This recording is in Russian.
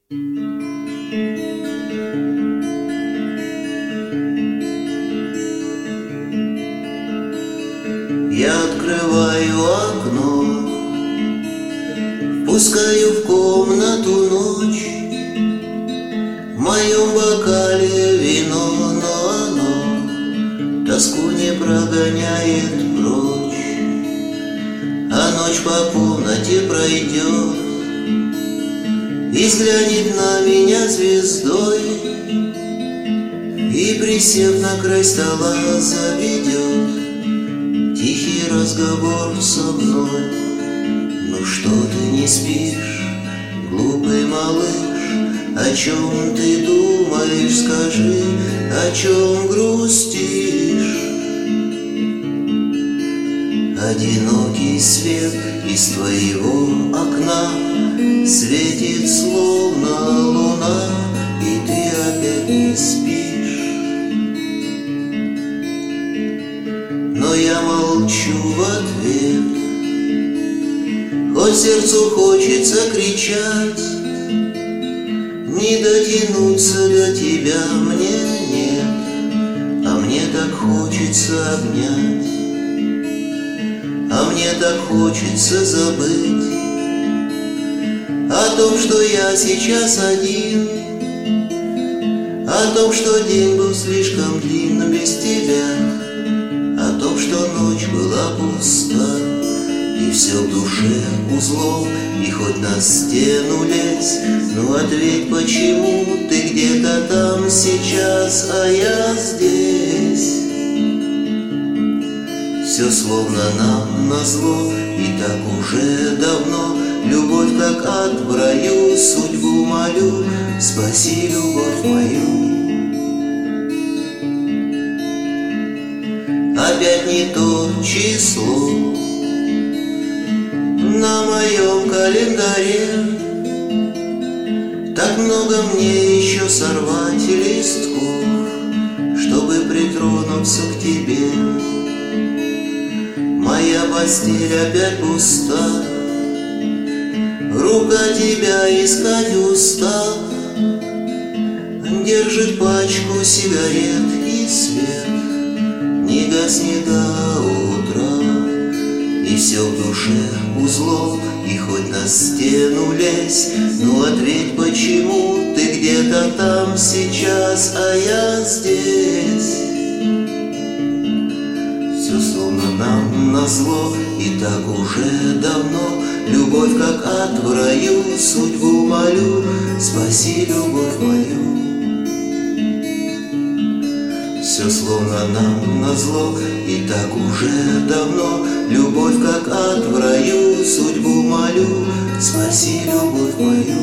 Я открываю окно, впускаю в комнату ночь. В моем бокале вино, но оно тоску не прогоняет прочь. А ночь по комнате пройдет и взглянет на меня звездой, и, присев на край стола, заведет тихий разговор со мной. Ну что ты не спишь, глупый малыш? О чем ты думаешь, скажи, о чем грустишь? Одинокий свет из твоего окна светит, словно луна, и ты опять не спишь. Но я молчу в ответ, хоть сердцу хочется кричать. Не дотянуться до тебя мне нет, а мне так хочется обнять, а мне так хочется забыть о том, что я сейчас один, о том, что день был слишком длинным без тебя, о том, что ночь была пуста, и все в душе узлом, и хоть на стену лезь. Ну ответь, почему ты где-то там сейчас, а я здесь? Все словно нам назло, и так уже давно. Любовь как ад в раю, судьбу молю, спаси любовь мою. Опять не то число на моем календаре, так много мне еще сорвать листков, чтобы притронуться к тебе. Моя постель опять пуста, рука тебя искать устав, держит пачку сигарет, и свет не гаснет до утра. И все в душе узлом, и хоть на стену лезь. Ну ответь, почему ты где-то там сейчас, а я здесь? Все словно нам назло, и так уже давно. Любовь как ад в раю, судьбу молю, спаси любовь мою. Все словно нам назло, и так уже давно. Любовь как ад в раю, судьбу молю, спаси любовь мою.